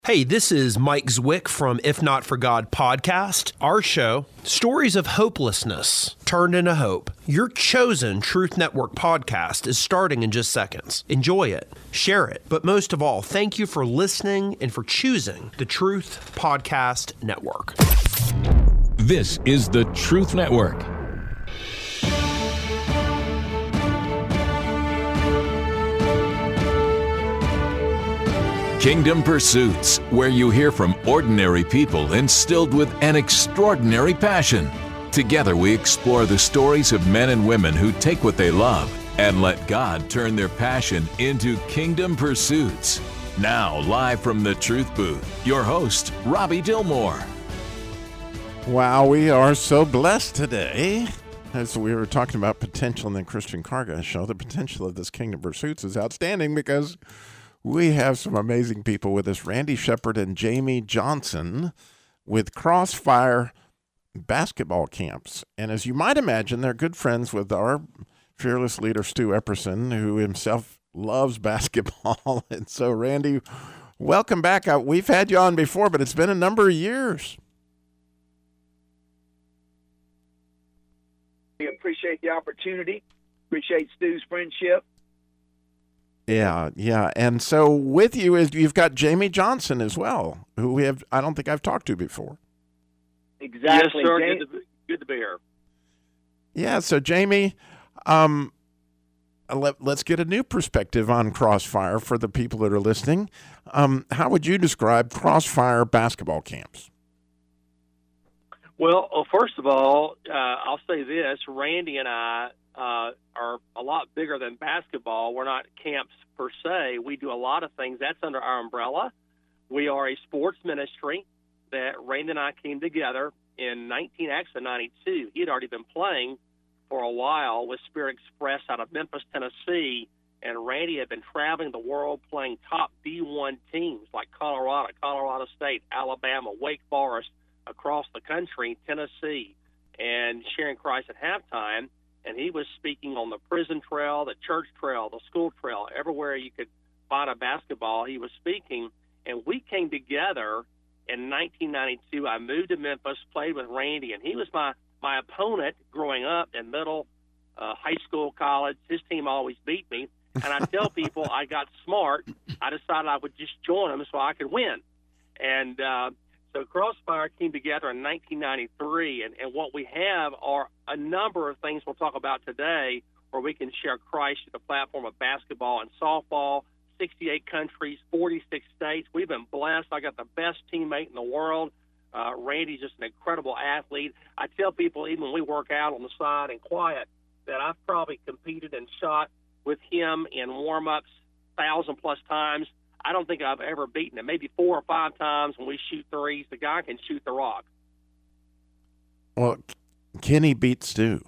Hey, this is Mike Zwick from If Not For God podcast. Our show, Stories of Hopelessness Turned into Hope. Your chosen Truth Network podcast is starting in just seconds. Enjoy it, share it, but most of all, thank you for listening and for choosing the Truth Podcast Network. This is the Truth Network. Kingdom Pursuits, where you hear from ordinary people instilled with an extraordinary passion. Together we explore the stories of men and women who take what they love and let God turn their passion into kingdom pursuits. Now, live from the Truth Booth, your host, Robbie Dillmore. Wow, we are so blessed today. As we were talking about potential in the Christian Car Guy show, the potential of this Kingdom Pursuits is outstanding because we have some amazing people with us. Randy Shepard and Jamie Johnson with Crossfire Basketball Camps. And as you might imagine, they're good friends with our fearless leader, Stu Epperson, who himself loves basketball. And so, Randy, welcome back. We've had you on before, but it's been a number of years. We appreciate the opportunity. Appreciate Stu's friendship. Yeah. And so with you is you've got Jamie Johnson as well, who I don't think I've talked to before. Exactly. Yes, sir. Good to be here. Yeah. So Jamie, let's get a new perspective on Crossfire for the people that are listening. How would you describe Crossfire basketball camps? Well, first of all, I'll say this. Randy and I are a lot bigger than basketball. We're not camps per se. We do a lot of things. That's under our umbrella. We are a sports ministry that Randy and I came together in 92. He had already been playing for a while with Spirit Express out of Memphis, Tennessee, and Randy had been traveling the world playing top D1 teams like Colorado State, Alabama, Wake Forest, across the country, Tennessee, and sharing Christ at halftime. And he was speaking on the prison trail, the church trail, the school trail, everywhere you could find a basketball, he was speaking. And we came together in 1992. I moved to Memphis, played with Randy, and he was my opponent growing up in middle, high school, college. His team always beat me. And I tell people I got smart. I decided I would just join them so I could win. And so Crossfire came together in 1993, and what we have are a number of things we'll talk about today where we can share Christ through the platform of basketball and softball, 68 countries, 46 states. We've been blessed. I got the best teammate in the world. Randy's just an incredible athlete. I tell people, even when we work out on the side and quiet, that I've probably competed and shot with him in warm-ups 1,000-plus times. I don't think I've ever beaten him. Maybe 4 or 5 times when we shoot threes. The guy can shoot the rock. Well, Kenny beat Stu.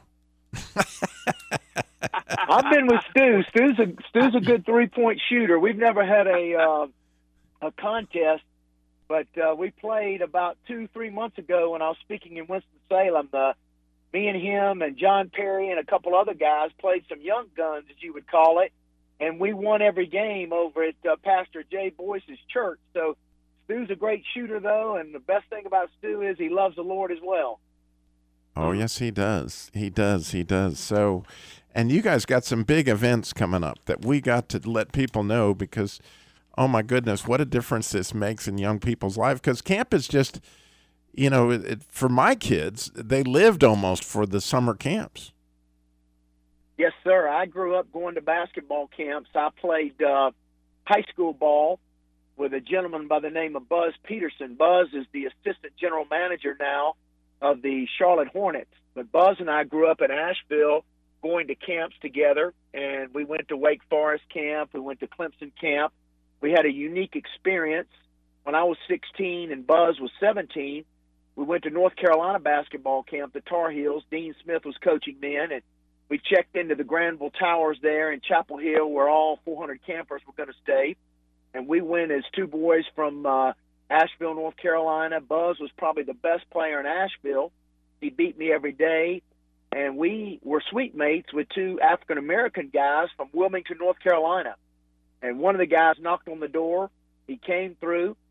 I've been with Stu. Stu's a good three-point shooter. We've never had a contest, but we played about 2-3 months ago when I was speaking in Winston-Salem. Me and him and John Perry and a couple other guys played some young guns, as you would call it. And we won every game over at Pastor Jay Boyce's church. So Stu's a great shooter, though, and the best thing about Stu is he loves the Lord as well. Oh, yes, he does. He does. So, and you guys got some big events coming up that we got to let people know because, oh, my goodness, what a difference this makes in young people's life. Because camp is just, for my kids, they lived almost for the summer camps. Yes, sir. I grew up going to basketball camps. I played high school ball with a gentleman by the name of Buzz Peterson. Buzz is the assistant general manager now of the Charlotte Hornets. But Buzz and I grew up in Asheville going to camps together, and we went to Wake Forest camp. We went to Clemson camp. We had a unique experience. When I was 16 and Buzz was 17, we went to North Carolina basketball camp, the Tar Heels. Dean Smith was coaching then, and we checked into the Granville Towers there in Chapel Hill where all 400 campers were going to stay. And we went as two boys from Asheville, North Carolina. Buzz was probably the best player in Asheville. He beat me every day. And we were suite mates with two African-American guys from Wilmington, North Carolina. And one of the guys knocked on the door. He came through.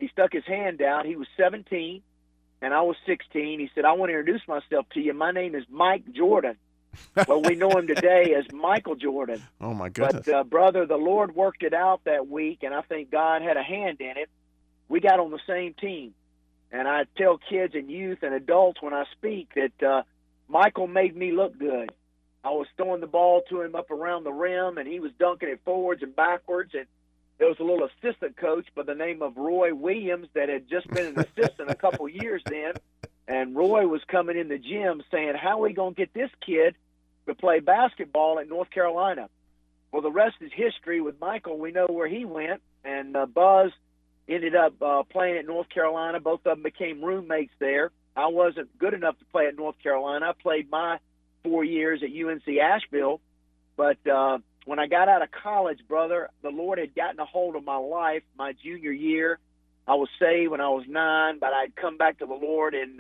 he stuck his hand out. He was 17, and I was 16. He said, I want to introduce myself to you. My name is Mike Jordan. Well, we know him today as Michael Jordan. Oh, my goodness. But, brother, the Lord worked it out that week, and I think God had a hand in it. We got on the same team. And I tell kids and youth and adults when I speak that Michael made me look good. I was throwing the ball to him up around the rim, and he was dunking it forwards and backwards. And there was a little assistant coach by the name of Roy Williams that had just been an assistant a couple years then. And Roy was coming in the gym saying, how are we going to get this kid to play basketball at North Carolina? Well, the rest is history. With Michael, we know where he went. And Buzz ended up playing at North Carolina. Both of them became roommates there. I wasn't good enough to play at North Carolina. I played my 4 years at UNC Asheville. But when I got out of college, brother, the Lord had gotten a hold of my life my junior year. I was saved when I was 9, but I'd come back to the Lord in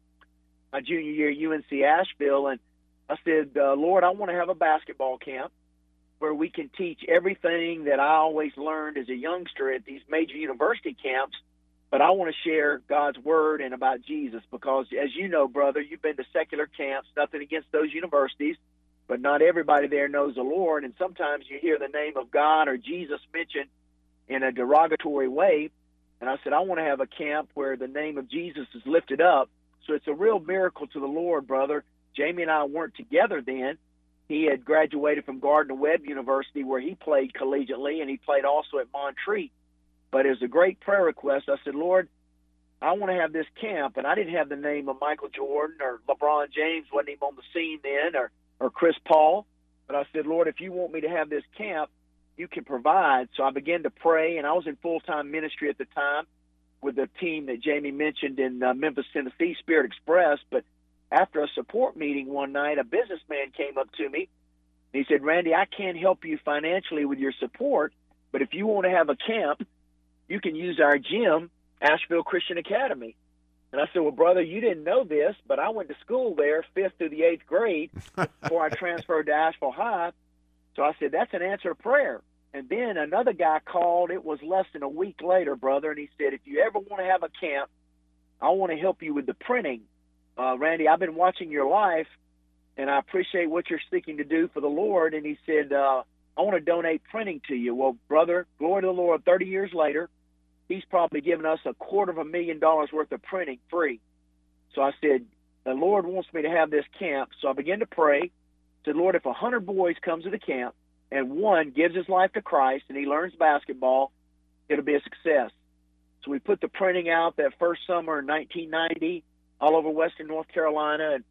my junior year at UNC Asheville. And I said, Lord, I want to have a basketball camp where we can teach everything that I always learned as a youngster at these major university camps. But I want to share God's word and about Jesus because, as you know, brother, you've been to secular camps, nothing against those universities, but not everybody there knows the Lord. And sometimes you hear the name of God or Jesus mentioned in a derogatory way. And I said, I want to have a camp where the name of Jesus is lifted up. So it's a real miracle to the Lord, brother. Jamie and I weren't together then. He had graduated from Gardner-Webb University where he played collegiately, and he played also at Montreat. But it was a great prayer request. I said, Lord, I want to have this camp. And I didn't have the name of Michael Jordan or LeBron James, wasn't even on the scene then, or Chris Paul. But I said, Lord, if you want me to have this camp, you can provide. So I began to pray, and I was in full-time ministry at the time with the team that Jamie mentioned in Memphis, Tennessee, Spirit Express. But after a support meeting one night, a businessman came up to me. And he said, Randy, I can't help you financially with your support, but if you want to have a camp, you can use our gym, Asheville Christian Academy. And I said, well, brother, you didn't know this, but I went to school there 5th through the 8th grade before I transferred to Asheville High. So I said, that's an answer to prayer. And then another guy called. It was less than a week later, brother, and he said, if you ever want to have a camp, I want to help you with the printing. Randy, I've been watching your life, and I appreciate what you're seeking to do for the Lord. And he said, I want to donate printing to you. Well, brother, glory to the Lord, 30 years later, he's probably given us $250,000 worth of printing free. So I said, the Lord wants me to have this camp. So I began to pray. Said, Lord, if 100 boys comes to the camp and one gives his life to Christ and he learns basketball, it'll be a success. So we put the printing out that first summer in 1990 all over western North Carolina, and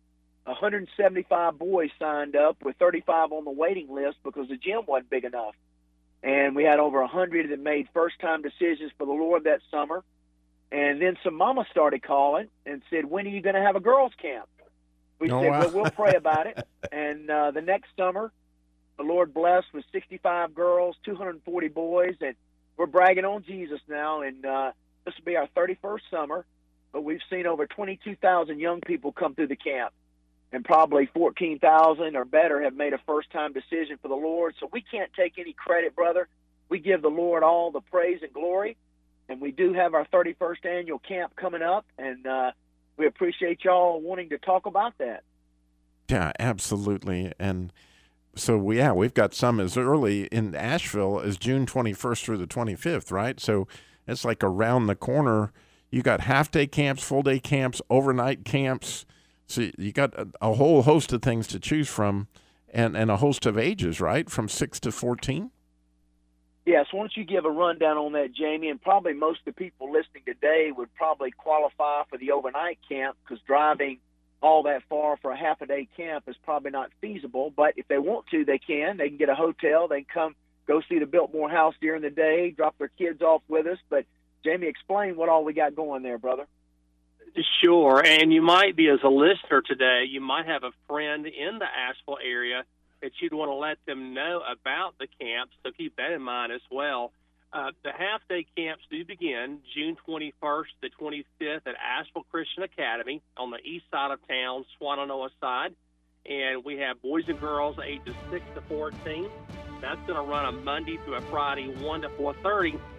175 boys signed up with 35 on the waiting list because the gym wasn't big enough. And we had over 100 that made first-time decisions for the Lord that summer. And then some mamas started calling and said, when are you going to have a girls' camp? We said, wow. well, we'll pray about it. And the next summer, the Lord blessed with 65 girls, 240 boys, and we're bragging on Jesus now. And this will be our 31st summer, but we've seen over 22,000 young people come through the camp. And probably 14,000 or better have made a first-time decision for the Lord. So we can't take any credit, brother. We give the Lord all the praise and glory. And we do have our 31st annual camp coming up, and we appreciate y'all wanting to talk about that. Yeah, absolutely. And so, yeah, we've got some as early in Asheville as June 21st through the 25th, right? So it's like around the corner. You got half-day camps, full-day camps, overnight camps. So you got a whole host of things to choose from, and a host of ages, right, from 6 to 14? Yes, why don't you give a rundown on that, Jamie? And probably most of the people listening today would probably qualify for the overnight camp because driving all that far for a half-a-day camp is probably not feasible. But if they want to, they can. They can get a hotel. They can come go see the Biltmore House during the day, drop their kids off with us. But, Jamie, explain what all we got going there, brother. Sure, and you might be, as a listener today, you might have a friend in the Asheville area that you'd want to let them know about the camp, so keep that in mind as well. The half-day camps do begin June 21st to 25th at Asheville Christian Academy on the east side of town, Swannanoa side, and we have boys and girls ages 6 to 14. That's going to run a Monday through a Friday, 1 to 4:30.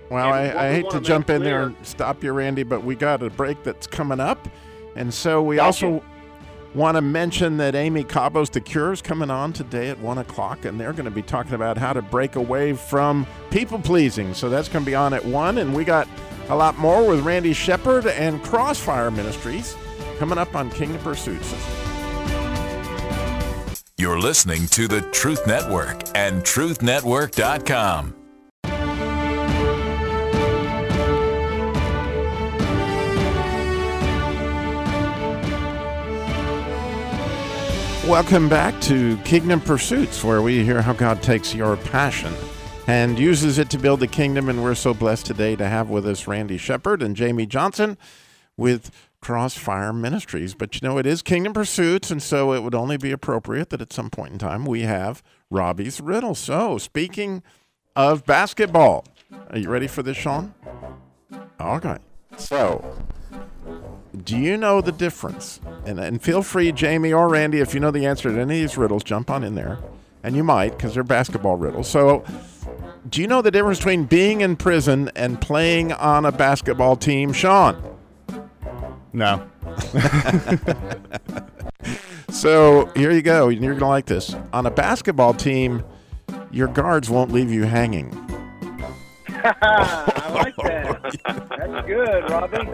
Well, And what I we hate wanna to jump make in there clear- and stop you, Randy, but we got a break that's coming up. And so we Gotcha. also want to mention that Amy Cabo's The Cure is coming on today at 1 o'clock, and they're going to be talking about how to break away from people-pleasing. So that's going to be on at 1, and we got a lot more with Randy Shepard and Crossfire Ministries coming up on Kingdom Pursuits. You're listening to the Truth Network and truthnetwork.com. Welcome back to Kingdom Pursuits, where we hear how God takes your passion and uses it to build the kingdom. And we're so blessed today to have with us Randy Shepard and Jamie Johnson with Crossfire Ministries. But you know, it is Kingdom Pursuits, and so it would only be appropriate that at some point in time we have Robbie's Riddle. So, speaking of basketball, are you ready for this, Sean? Okay. So, do you know the difference? And feel free, Jamie or Randy, if you know the answer to any of these riddles, jump on in there. And you might, because they're basketball riddles. So, do you know the difference between being in prison and playing on a basketball team? Sean? No. So, here you go. You're going to like this. On a basketball team, your guards won't leave you hanging. I like that. That's good, Robbie.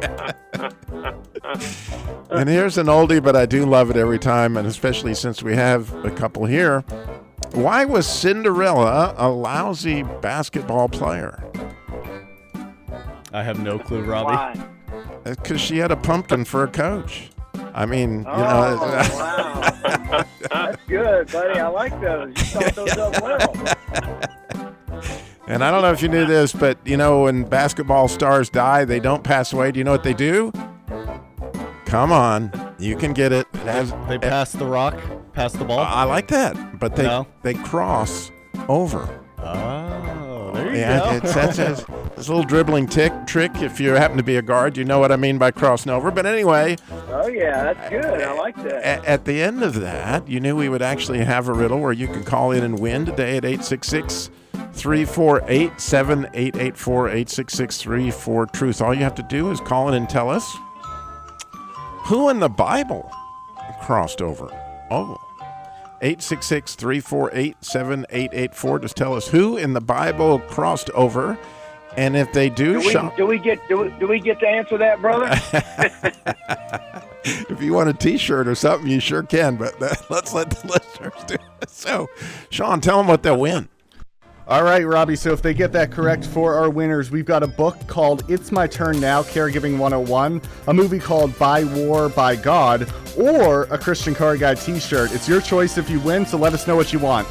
And here's an oldie, but I do love it every time, and especially since we have a couple here. Why was Cinderella a lousy basketball player? I have no clue, Robbie. Why? Because she had a pumpkin for a coach. I mean, Oh, you know. wow. That's good, buddy. I like those. You thought those up well. And I don't know if you knew this, but, you know, when basketball stars die, they don't pass away. Do you know what they do? Come on. You can get it. They pass the rock, pass the ball. I like that. But they cross over. Oh, there you Yeah, go. it's a little dribbling trick. If you happen to be a guard, you know what I mean by crossing over. But anyway, Oh, yeah. That's good. I like that. at the end of that, you knew we would actually have a riddle where you can call in and win today at 866-348-7884, 866-34-TRUTH. All you have to do is call in and tell us who in the Bible crossed over. Oh, 866-348-7884. Just tell us who in the Bible crossed over. And if they do, Do we get to answer that, brother? if you want a T-shirt or something, you sure can. But let's let the listeners do it. So, Sean, tell them what they'll win. All right, Robbie, so if they get that correct for our winners, we've got a book called It's My Turn Now, Caregiving 101, a movie called By War, By God, or a Christian Car Guy T-shirt. It's your choice if you win, so let us know what you want.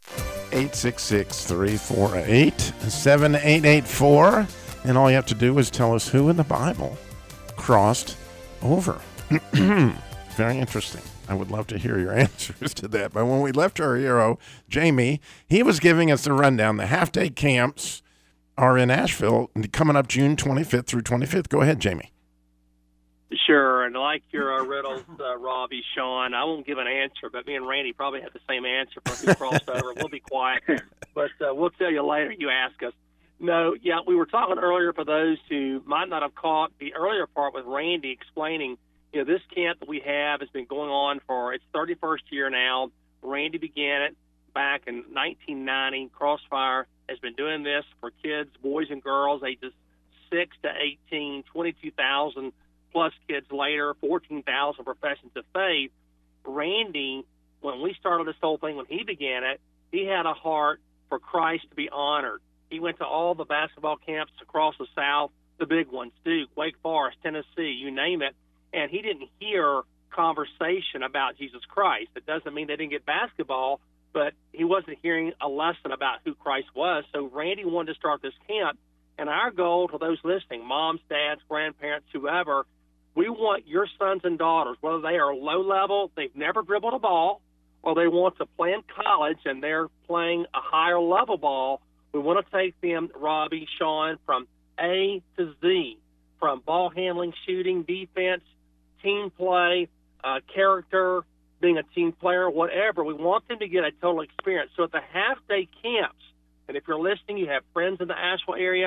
866-348-7884. And all you have to do is tell us who in the Bible crossed over. Very interesting. I would love to hear your answers to that. But when we left our hero, Jamie, he was giving us the rundown. The half-day camps are in Asheville coming up June 25th through 25th. Go ahead, Jamie. Sure, and like your riddles, Robbie, Sean, I won't give an answer, but me and Randy probably have the same answer for who crossed over. We'll be quiet, but we'll tell you later. You ask us. No, yeah, we were talking earlier for those who might not have caught the earlier part with Randy explaining, you know, this camp that we have has been going on for its 31st year now. Randy began it back in 1990. Crossfire has been doing this for kids, boys and girls, ages 6 to 18, 22,000 plus kids later, 14,000 professions of faith. Randy, when we started this whole thing, when he began it, he had a heart for Christ to be honored. He went to all the basketball camps across the South, the big ones, Duke, Wake Forest, Tennessee, you name it, and he didn't hear conversation about Jesus Christ. It doesn't mean they didn't get basketball, but he wasn't hearing a lesson about who Christ was. So Randy wanted to start this camp, and our goal to those listening, moms, dads, grandparents, whoever, we want your sons and daughters, whether they are low level, they've never dribbled a ball, or they want to play in college and they're playing a higher level ball, we want to take them, Robbie, Sean, from A to Z, from ball handling, shooting, defense, team play, character, being a team player, whatever. We want them to get a total experience. So at the half-day camps, and if you're listening, you have friends in the Asheville area,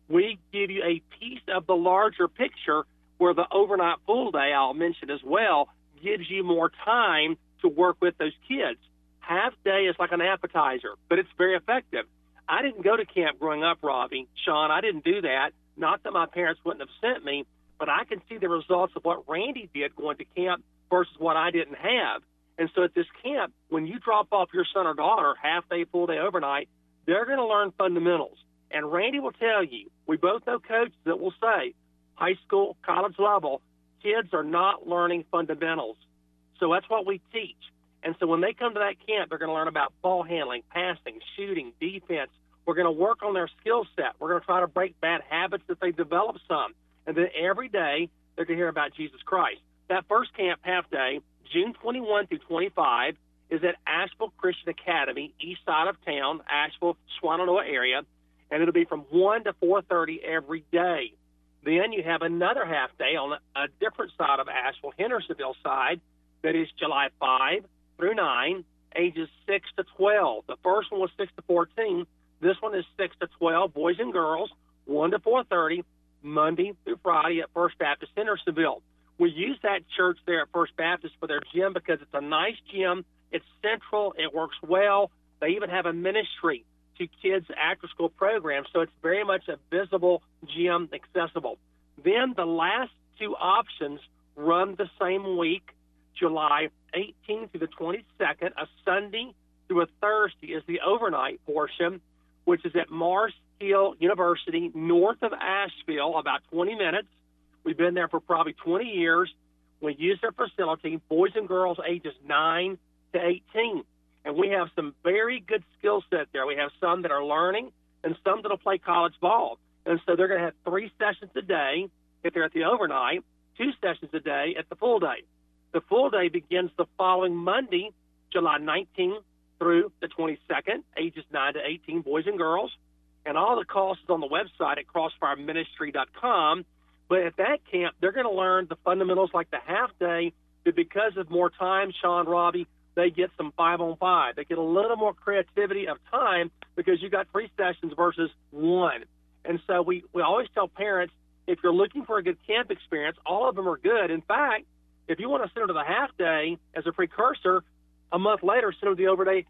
we give you a piece of the larger picture where the overnight full day, I'll mention as well, gives you more time to work with those kids. Half day is like an appetizer, but it's very effective. I didn't go to camp growing up, Robbie, Sean. I didn't do that. Not that my parents wouldn't have sent me, but I can see the results of what Randy did going to camp versus what I didn't have. And so at this camp, when you drop off your son or daughter, half day, full day, overnight, they're going to learn fundamentals. And Randy will tell you, we both know coaches that will say, high school, college level, kids are not learning fundamentals. So that's what we teach. And so when they come to that camp, they're going to learn about ball handling, passing, shooting, defense. We're going to work on their skill set. We're going to try to break bad habits that they develop some. And then every day, they're going to hear about Jesus Christ. That first camp half day, June 21 through 25, is at Asheville Christian Academy, east side of town, Asheville, Swannanoa area. And it'll be from 1 to 4:30 every day. Then you have another half day on a different side of Asheville, Hendersonville side, that is July 5 through 9, ages 6 to 12. The first one was 6 to 14. This one is 6 to 12, boys and girls, 1 to 4:30, Monday through Friday at First Baptist Hendersonville. We use that church there at First Baptist for their gym because it's a nice gym. It's central. It works well. They even have a ministry to kids' after-school programs, so it's very much a visible gym, accessible. Then the last two options run the same week, July 18th through the 22nd, a Sunday through a Thursday is the overnight portion, which is at Mars Hill University, north of Asheville, about 20 minutes. We've been there for probably 20 years. We use their facility, boys and girls ages 9 to 18. And we have some very good skill set there. We have some that are learning and some that will play college ball. And so they're going to have 3 sessions a day if they're at the overnight, 2 sessions a day at the full day. The full day begins the following Monday, July 19th through the 22nd, ages 9 to 18, boys and girls. And all the costs is on the website at crossfireministry.com. But at that camp, they're going to learn the fundamentals like the half day, but because of more time, Sean, Robbie, they get some 5-on-5. They get a little more creativity of time because you got 3 sessions versus 1. And so we always tell parents, if you're looking for a good camp experience, all of them are good. In fact, if you want to send them to the half day as a precursor, a month later, send them to the overnight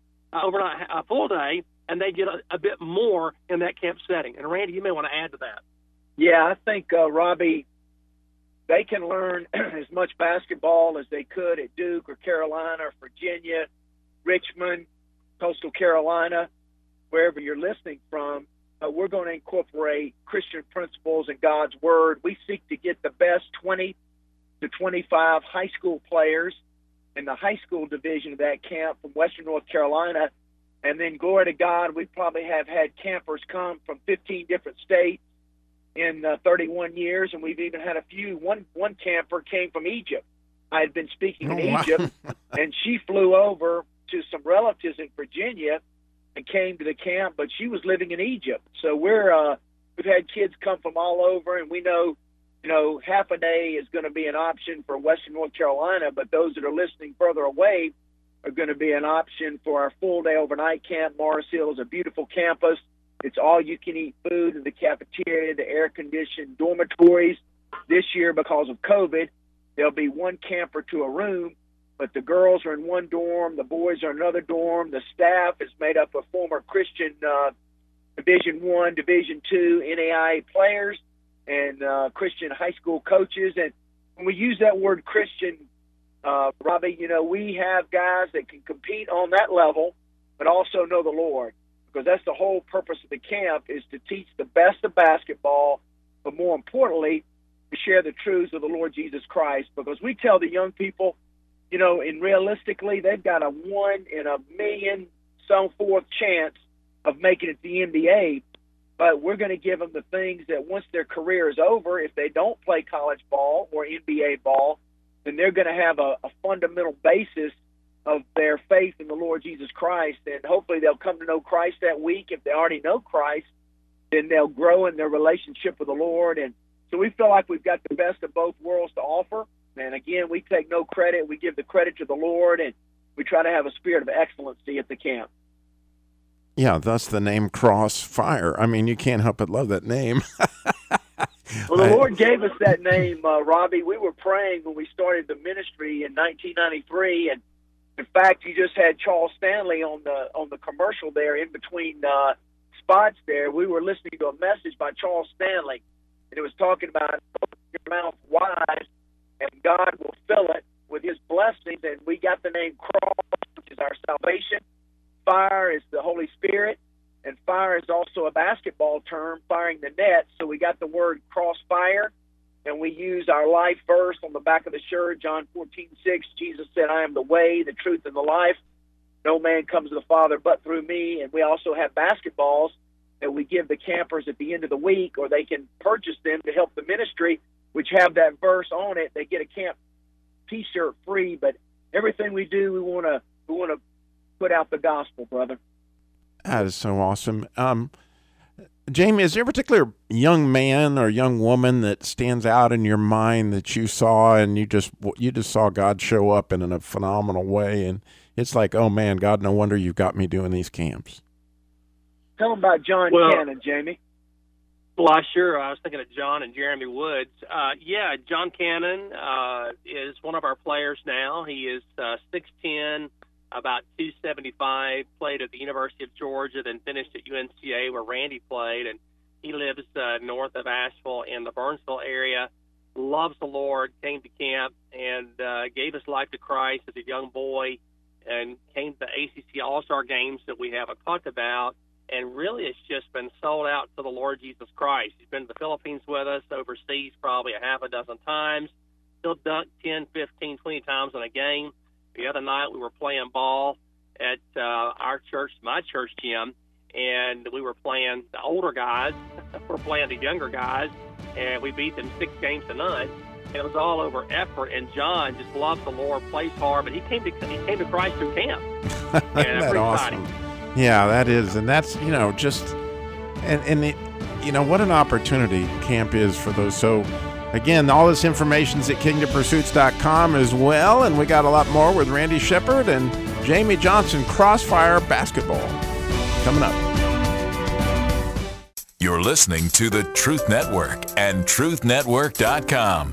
full day, and they get a bit more in that camp setting. And Randy, you may want to add to that. Yeah, I think, Robbie, they can learn as much basketball as they could at Duke or Carolina or Virginia, Richmond, Coastal Carolina, wherever you're listening from. We're going to incorporate Christian principles and God's Word. We seek to get the best 20 to 25 high school players in the high school division of that camp from Western North Carolina. And then, glory to God, we probably have had campers come from 15 different states in 31 years, and we've even had a few. One camper came from Egypt. I had been speaking in Egypt, and she flew over to some relatives in Virginia and came to the camp, but she was living in Egypt. So we've had kids come from all over, and we know, half a day is going to be an option for Western North Carolina, but those that are listening further away are going to be an option for our full-day overnight camp. Mars Hill is a beautiful campus. It's all-you-can-eat food in the cafeteria, the air-conditioned dormitories. This year, because of COVID, there'll be one camper to a room, but the girls are in one dorm, the boys are in another dorm. The staff is made up of former Christian Division I, Division II NAIA players and Christian high school coaches. And when we use that word Christian, Robbie, we have guys that can compete on that level, but also know the Lord. Because that's the whole purpose of the camp, is to teach the best of basketball, but more importantly, to share the truths of the Lord Jesus Christ. Because we tell the young people, and realistically, they've got a 1 in a million so forth chance of making it to the NBA. But we're going to give them the things that once their career is over, if they don't play college ball or NBA ball, then they're going to have a fundamental basis of their faith in the Lord Jesus Christ, and hopefully they'll come to know Christ that week. If they already know Christ, then they'll grow in their relationship with the Lord. And so we feel like we've got the best of both worlds to offer. And again, we take no credit. We give the credit to the Lord, and we try to have a spirit of excellency at the camp. Yeah, thus the name Crossfire. I mean, you can't help but love that name. Well, the Lord gave us that name, Robbie. We were praying when we started the ministry in 1993, and in fact, you just had Charles Stanley on the commercial there in between spots there. We were listening to a message by Charles Stanley, and it was talking about open your mouth wide, and God will fill it with His blessings. And we got the name Cross, which is our salvation. Fire is the Holy Spirit. And fire is also a basketball term, firing the net. So we got the word crossfire, and we use our life verse on the back of the shirt, John 14:6. Jesus said, I am the way, the truth, and the life. No man comes to the Father but through me. And we also have basketballs that we give the campers at the end of the week, or they can purchase them to help the ministry, which have that verse on it. They get a camp T-shirt free. But everything we do, we want to put out the gospel, brother. That is so awesome. Jamie, is there a particular young man or young woman that stands out in your mind that you saw and you just saw God show up in a phenomenal way, and it's like, oh man, God, no wonder you've got me doing these camps? Tell them about John Cannon, Jamie. Well, sure. I was thinking of John and Jeremy Woods. Yeah, John Cannon is one of our players now. He is 6'10", about 275, played at the University of Georgia, then finished at UNCA where Randy played, and he lives north of Asheville in the Burnsville area. Loves the Lord, came to camp, and gave his life to Christ as a young boy, and came to the ACC All-Star games that we have talked about, and really it's just been sold out to the Lord Jesus Christ. He's been to the Philippines with us, overseas probably a half a dozen times. He'll dunk 10, 15, 20 times in a game. The other night we were playing ball at our church, my church gym, and we were playing the older guys. We're playing the younger guys, and we beat them 6 games to none. And it was all over effort. And John just loves the Lord, plays hard, but he came to Christ through camp. Isn't that awesome? Yeah, that is, and that's just what an opportunity camp is for those. So. Again, all this information's at kingdompursuits.com as well, and we got a lot more with Randy Shepard and Jamie Johnson, Crossfire Basketball, coming up. You're listening to the Truth Network and truthnetwork.com.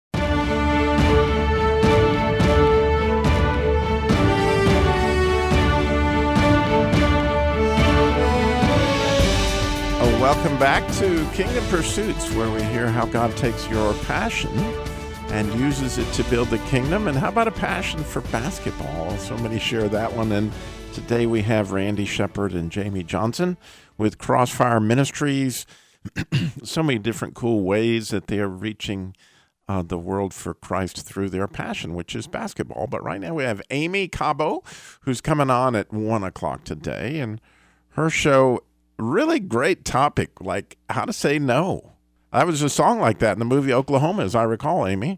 Welcome back to Kingdom Pursuits, where we hear how God takes your passion and uses it to build the kingdom. And how about a passion for basketball? So many share that one. And today we have Randy Shepard and Jamie Johnson with Crossfire Ministries. So many different cool ways that they are reaching the world for Christ through their passion, which is basketball. But right now we have Amy Cabo, who's coming on at 1 o'clock today. And her show, really great topic, like how to say no. That was a song like that in the movie Oklahoma, as I recall, Amy.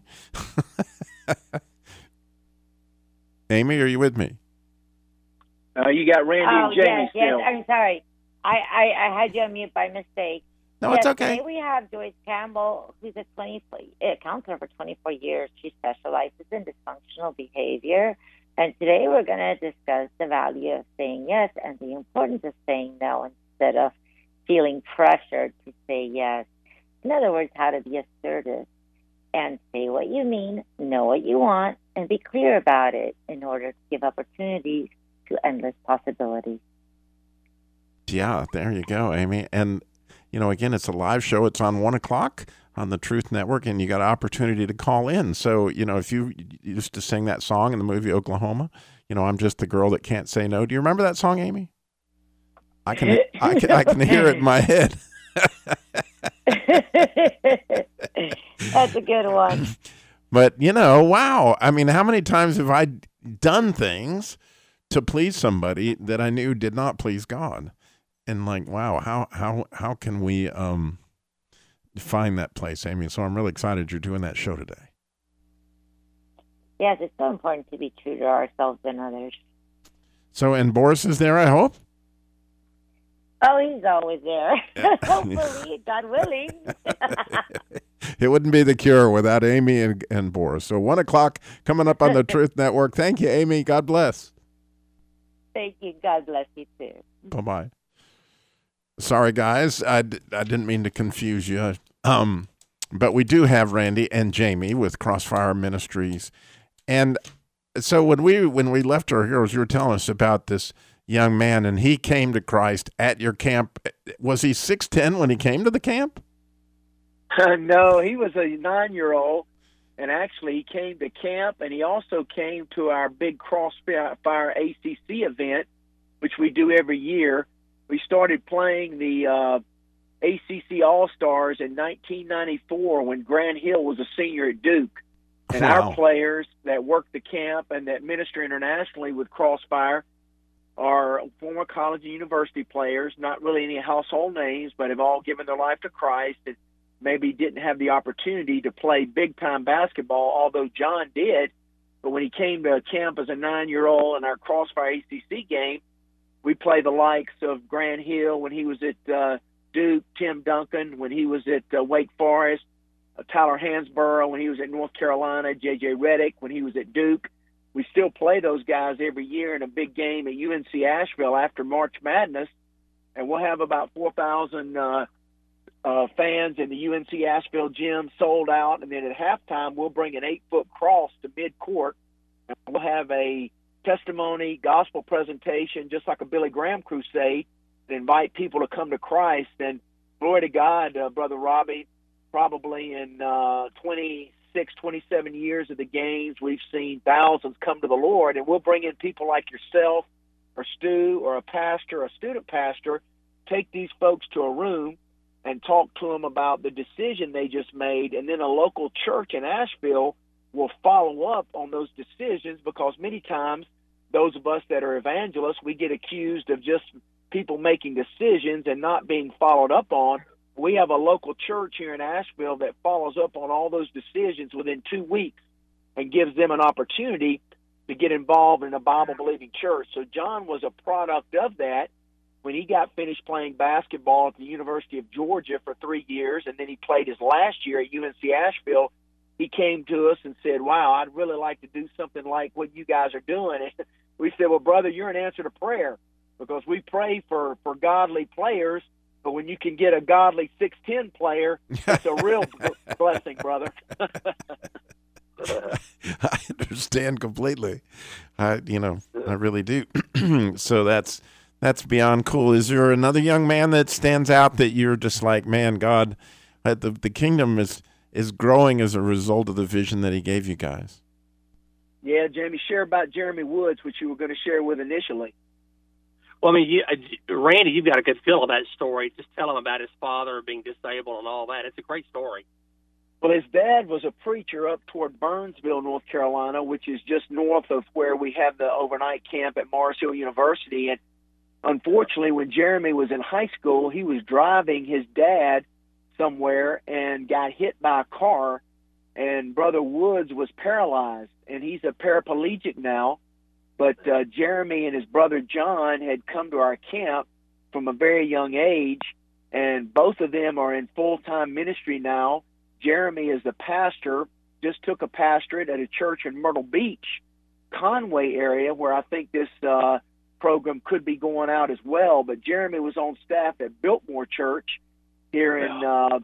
Amy, are you with me? You got Randy and Jamie still. Yes, I'm sorry. I had you on mute by mistake. No, it's okay. Today we have Joyce Campbell, who's a counselor for 24 years. She specializes in dysfunctional behavior. And today we're going to discuss the value of saying yes and the importance of saying no instead of feeling pressured to say yes. In other words, how to be assertive and say what you mean, know what you want, and be clear about it in order to give opportunities to endless possibilities. Yeah, there you go, Amy. And, again, it's a live show. It's on 1 o'clock on the Truth Network, and you got an opportunity to call in. So, if you used to sing that song in the movie Oklahoma, I'm just the girl that can't say no. Do you remember that song, Amy? I can hear it in my head. That's a good one. But, wow. I mean, how many times have I done things to please somebody that I knew did not please God? And wow, how can we find that place, Amy? So I'm really excited you're doing that show today. Yes, it's so important to be true to ourselves and others. So, and Boris is there, I hope? Oh, he's always there. Hopefully, God willing. It wouldn't be The Cure without Amy and Boris. So 1 o'clock coming up on the Truth Network. Thank you, Amy. God bless. Thank you. God bless you, too. Bye-bye. Sorry, guys. I didn't mean to confuse you. But we do have Randy and Jamie with Crossfire Ministries. And so when we left our heroes, you were telling us about this young man, and he came to Christ at your camp. Was he 6'10" when he came to the camp? No, he was a 9-year-old, and actually he came to camp, and he also came to our big Crossfire ACC event, which we do every year. We started playing the ACC All-Stars in 1994 when Grant Hill was a senior at Duke. And Wow. our players that work the camp and that minister internationally with Crossfire are former college and university players, not really any household names, but have all given their life to Christ and maybe didn't have the opportunity to play big-time basketball, although John did. But when he came to camp as a 9-year-old in our Crossfire ACC game, we play the likes of Grant Hill when he was at Duke, Tim Duncan when he was at Wake Forest, Tyler Hansborough when he was at North Carolina, J.J. Redick when he was at Duke. We still play those guys every year in a big game at UNC Asheville after March Madness, and we'll have about 4,000 fans in the UNC Asheville gym sold out, and then at halftime we'll bring an 8-foot cross to mid-court, and we'll have a testimony, gospel presentation, just like a Billy Graham crusade, and invite people to come to Christ. And glory to God, Brother Robbie, probably in 26, 27 years of the games, we've seen thousands come to the Lord, and we'll bring in people like yourself or Stu or a pastor, a student pastor, take these folks to a room and talk to them about the decision they just made, and then a local church in Asheville will follow up on those decisions, because many times those of us that are evangelists, we get accused of just people making decisions and not being followed up on. We have a local church here in Asheville that follows up on all those decisions within 2 weeks and gives them an opportunity to get involved in a Bible-believing church. So John was a product of that. When he got finished playing basketball at the University of Georgia for 3 years, and then he played his last year at UNC Asheville, he came to us and said, wow, I'd really like to do something like what you guys are doing. And we said, well, brother, you're an answer to prayer, because we pray for godly players, but when you can get a godly 6'10" player, it's a real blessing, brother. I understand completely. I really do. So that's beyond cool. Is there another young man that stands out that you're just like, man, God, the kingdom is growing as a result of the vision that he gave you guys? Yeah, Jamie, share about Jeremy Woods, which you were going to share with initially. Well, I mean, Randy, you've got a good feel of that story. Just tell him about his father being disabled and all that. It's a great story. Well, his dad was a preacher up toward Burnsville, North Carolina, which is just north of where we have the overnight camp at Mars Hill University. And unfortunately, when Jeremy was in high school, he was driving his dad somewhere and got hit by a car, and Brother Woods was paralyzed, and he's a paraplegic now. But Jeremy and his brother John had come to our camp from a very young age, and both of them are in full-time ministry now. Jeremy is a pastor, just took a pastorate at a church in Myrtle Beach, Conway area, where I think this program could be going out as well. But Jeremy was on staff at Biltmore Church here in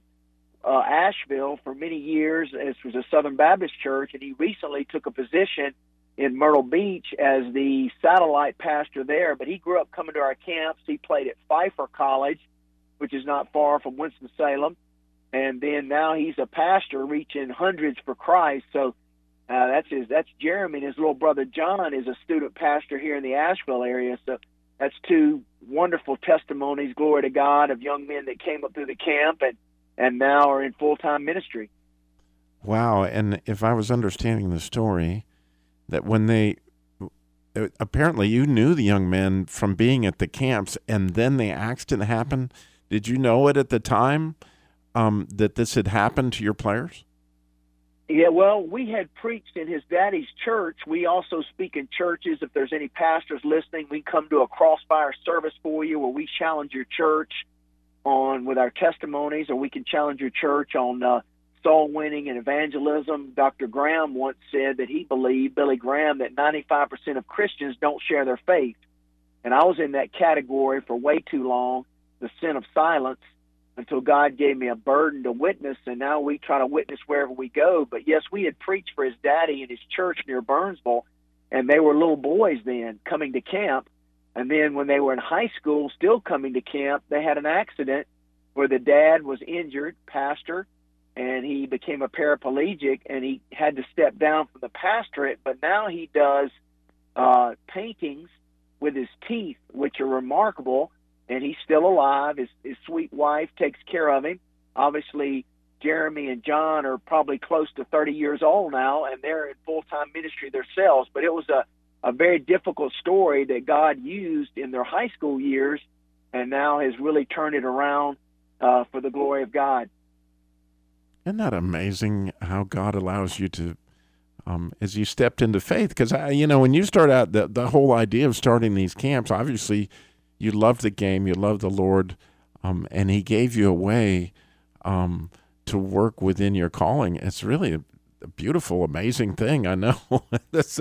Asheville for many years. This was a Southern Baptist church, and he recently took a position in Myrtle Beach as the satellite pastor there. But he grew up coming to our camps. He played at Pfeiffer College, which is not far from Winston-Salem. And then now he's a pastor reaching hundreds for Christ. So that's Jeremy, and his little brother John is a student pastor here in the Asheville area. So that's two wonderful testimonies, glory to God, of young men that came up through the camp and now are in full-time ministry. Wow. And if I was understanding the story, that when apparently you knew the young men from being at the camps, and then the accident happened. Did you know it at the time that this had happened to your players? Yeah, well, we had preached in his daddy's church. We also speak in churches. If there's any pastors listening, we come to a Crossfire service for you where we challenge your church with our testimonies, or we can challenge your church on soul winning and evangelism. Dr. Graham once said that he believed, Billy Graham, that 95% of Christians don't share their faith. And I was in that category for way too long. the sin of silence until God gave me a burden to witness, and now we try to witness wherever we go. But yes, we had preached for his daddy in his church near Burnsville, and they were little boys then coming to camp. And then when they were in high school, still coming to camp, they had an accident where the dad was injured, pastor, and he became a paraplegic, and he had to step down from the pastorate. But now he does paintings with his teeth, which are remarkable, and he's still alive. His sweet wife takes care of him. Obviously, Jeremy and John are probably close to 30 years old now, and they're in full-time ministry themselves. But it was a very difficult story that God used in their high school years and now has really turned it around for the glory of God. Isn't that amazing how God allows you to, as you stepped into faith? Because, when you start out, the whole idea of starting these camps, obviously you love the game, you love the Lord, and he gave you a way to work within your calling. It's really a beautiful, amazing thing. I know that's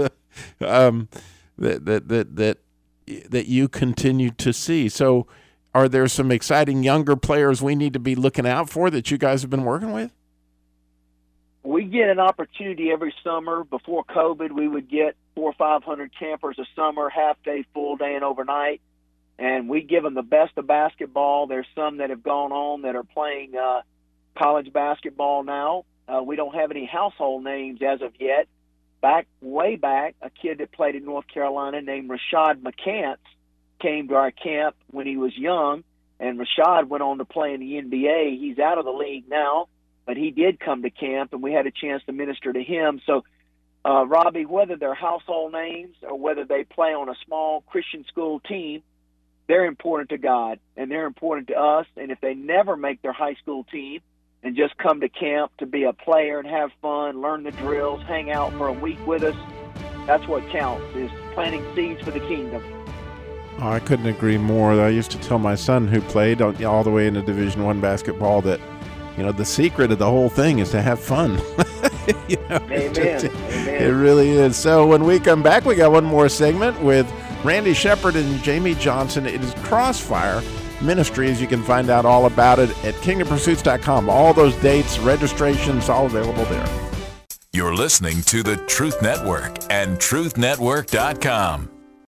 that you continue to see. So are there some exciting younger players we need to be looking out for that you guys have been working with? We get an opportunity every summer. Before COVID, we would get 400 or 500 campers a summer, half day, full day, and overnight. And we give them the best of basketball. There's some that have gone on that are playing college basketball now. We don't have any household names as of yet. Way back, a kid that played in North Carolina named Rashad McCants came to our camp when he was young, and Rashad went on to play in the NBA. He's out of the league now, but he did come to camp, and we had a chance to minister to him. So, Robbie, whether they're household names or whether they play on a small Christian school team, they're important to God, and they're important to us. And if they never make their high school team and just come to camp to be a player and have fun, learn the drills, hang out for a week with us, that's what counts, is planting seeds for the kingdom. Oh, I couldn't agree more. I used to tell my son, who played all the way into Division I basketball, that the secret of the whole thing is to have fun. Amen. It really is. So when we come back, we got one more segment with Randy Shepard and Jamie Johnson. It is Crossfire Ministries. You can find out all about it at kingdompursuits.com. All those dates, registrations, all available there. You're listening to the Truth Network and truthnetwork.com.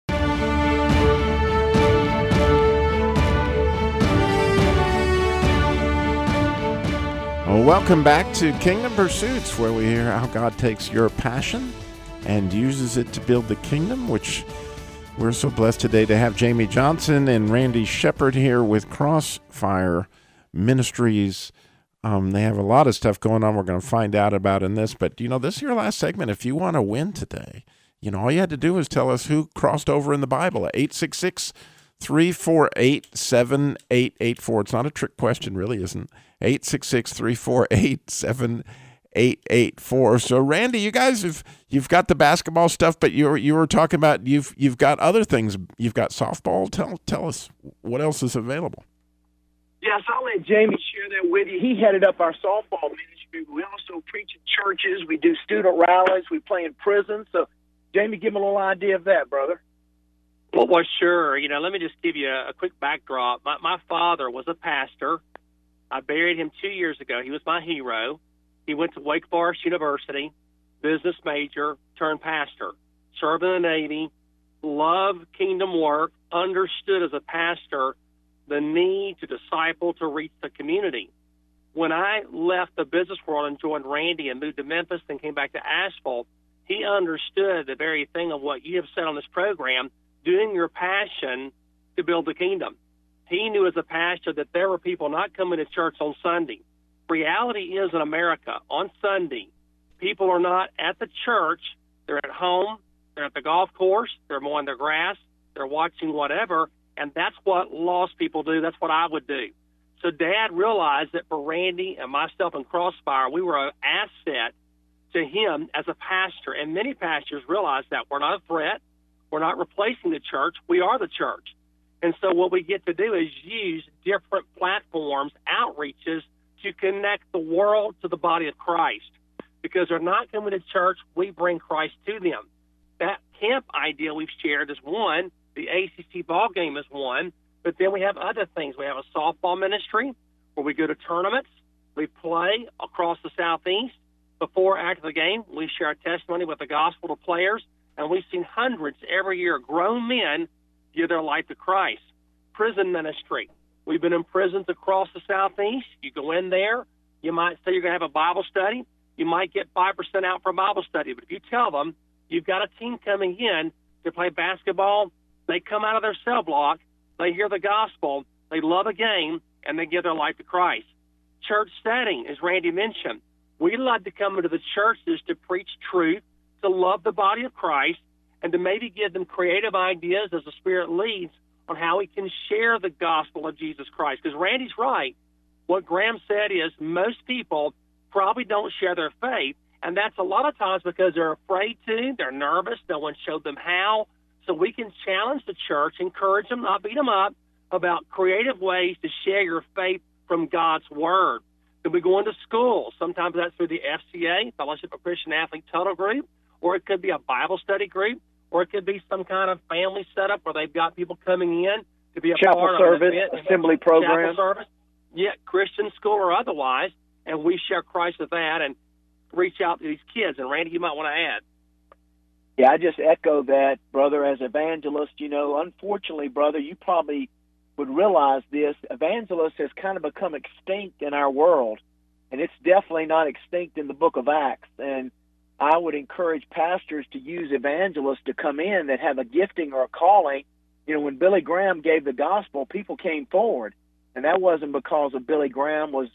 Welcome back to Kingdom Pursuits, where we hear how God takes your passion and uses it to build the kingdom, which we're so blessed today to have Jamie Johnson and Randy Shepard here with Crossfire Ministries. They have a lot of stuff going on we're going to find out about in this, but this is your last segment. If you want to win today, all you had to do is tell us who crossed over in the Bible at 866-348-7884. It's not a trick question, really isn't. 866-348-7884. So Randy, you guys you've got the basketball stuff, but you were talking about you've got other things. You've got softball. Tell us what else is available. Yes, I'll let Jamie share that with you. He headed up our softball ministry. We also preach in churches. We do student rallies. We play in prisons. So, Jamie, give him a little idea of that, brother. Well, sure. Let me just give you a quick backdrop. My father was a pastor. I buried him 2 years ago. He was my hero. He went to Wake Forest University, business major, turned pastor, served in the Navy, loved kingdom work, understood as a pastor the need to disciple, to reach the community. When I left the business world and joined Randy and moved to Memphis and came back to Asheville, he understood the very thing of what you have said on this program, doing your passion to build the kingdom. He knew as a pastor that there were people not coming to church on Sunday. Reality is in America, on Sunday, people are not at the church. They're at home. They're at the golf course. They're mowing their grass. They're watching whatever. And that's what lost people do. That's what I would do. So Dad realized that for Randy and myself and Crossfire, we were an asset to him as a pastor. And many pastors realize that we're not a threat. We're not replacing the church. We are the church. And so what we get to do is use different platforms, outreaches, to connect the world to the body of Christ. Because they're not coming to church, we bring Christ to them. That camp idea we've shared is one. The ACC ball game is one. But then we have other things. We have a softball ministry where we go to tournaments. We play across the Southeast. Before, after the game, we share our testimony with the gospel to players, and we've seen hundreds every year, grown men, give their life to Christ. Prison ministry. We've been in prisons across the Southeast. You go in there, you might say you're going to have a Bible study. You might get 5% out for a Bible study. But if you tell them you've got a team coming in to play basketball, they come out of their cell block, they hear the gospel, they love a game, and they give their life to Christ. Church setting, as Randy mentioned. We love to come into the churches to preach truth, to love the body of Christ, and to maybe give them creative ideas as the Spirit leads on how we can share the gospel of Jesus Christ. Because Randy's right. What Graham said is most people probably don't share their faith, and that's a lot of times because they're afraid to, they're nervous, no one showed them how. So we can challenge the church, encourage them, not beat them up, about creative ways to share your faith from God's Word. Then we go into schools. Sometimes that's through the FCA, Fellowship of Christian Athlete Total Group, or it could be a Bible study group, or it could be some kind of family setup where they've got people coming in to be a chapel part service, of an assembly program. Chapel service, yeah, Christian school or otherwise, and we share Christ with that and reach out to these kids. And Randy, you might want to add. Yeah, I just echo that, brother, as evangelist. You know, unfortunately, brother, you probably would realize this. Evangelist has kind of become extinct in our world, and it's definitely not extinct in the book of Acts. And I would encourage pastors to use evangelists to come in that have a gifting or a calling. You know, when Billy Graham gave the gospel, people came forward, and that wasn't because of Billy Graham was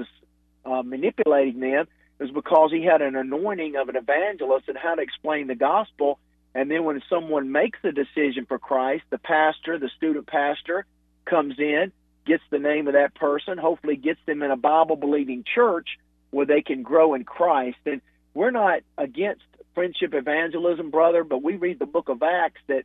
manipulating them. It was because he had an anointing of an evangelist and how to explain the gospel. And then when someone makes a decision for Christ, the pastor, the student pastor, comes in, gets the name of that person, hopefully gets them in a Bible-believing church where they can grow in Christ. And we're not against friendship evangelism, brother, but we read the book of Acts that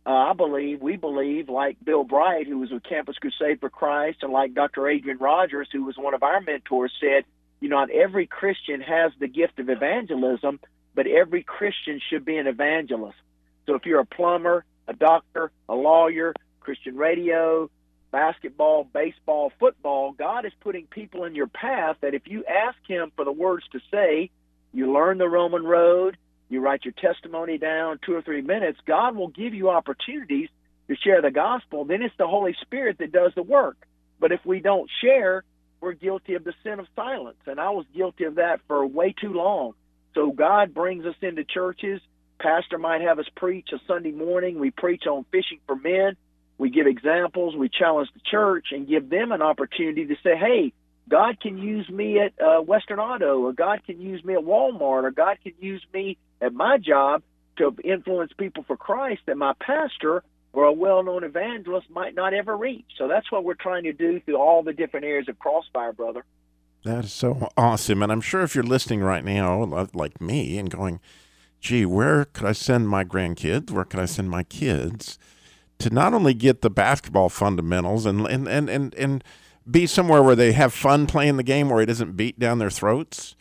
we believe, like Bill Bright, who was with Campus Crusade for Christ, and like Dr. Adrian Rogers, who was one of our mentors, said, you know, not every Christian has the gift of evangelism, but every Christian should be an evangelist. So if you're a plumber, a doctor, a lawyer, Christian radio, basketball, baseball, football, God is putting people in your path that if you ask him for the words to say, you learn the Roman road, you write your testimony down 2 or 3 minutes, God will give you opportunities to share the gospel. Then it's the Holy Spirit that does the work. But if we don't share, we're guilty of the sin of silence. And I was guilty of that for way too long. So God brings us into churches. Pastor might have us preach a Sunday morning. We preach on fishing for men. We give examples. We challenge the church and give them an opportunity to say, hey, God can use me at Western Auto, or God can use me at Walmart, or God can use me at my job to influence people for Christ that my pastor or a well-known evangelist might not ever reach. So that's what we're trying to do through all the different areas of Crossfire, brother. That is so awesome. And I'm sure if you're listening right now, like me, and going, gee, where could I send my grandkids? Where could I send my kids to not only get the basketball fundamentals and be somewhere where they have fun playing the game, where it doesn't beat down their throats,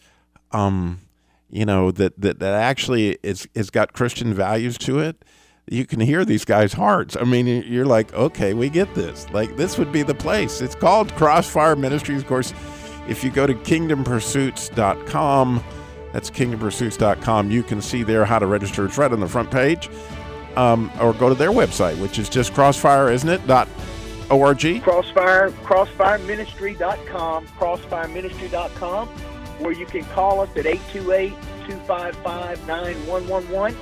you know, that actually is got Christian values to it. You can hear these guys' hearts. I mean, you're like, okay, we get this. Like, this would be the place. It's called Crossfire Ministries. Of course, if you go to kingdompursuits.com, that's kingdompursuits.com, you can see there how to register. It's right on the front page. Or go to their website, which is just crossfire, isn't it? .org? Crossfireministry.com, crossfireministry.com, where you can call us at 828-255-9111,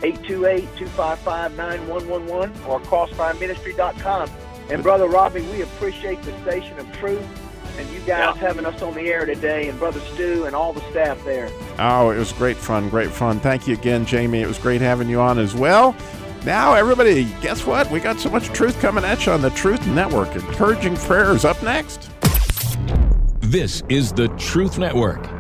828-255-9111, or crossfireministry.com. And Brother Robbie, we appreciate the Station of Truth and you guys having us on the air today, and Brother Stu and all the staff there. Oh, it was great fun, great fun. Thank you again, Jamie. It was great having you on as well. Now, everybody, guess what? We got so much truth coming at you on the Truth Network. Encouraging Prayers up next. This is the Truth Network.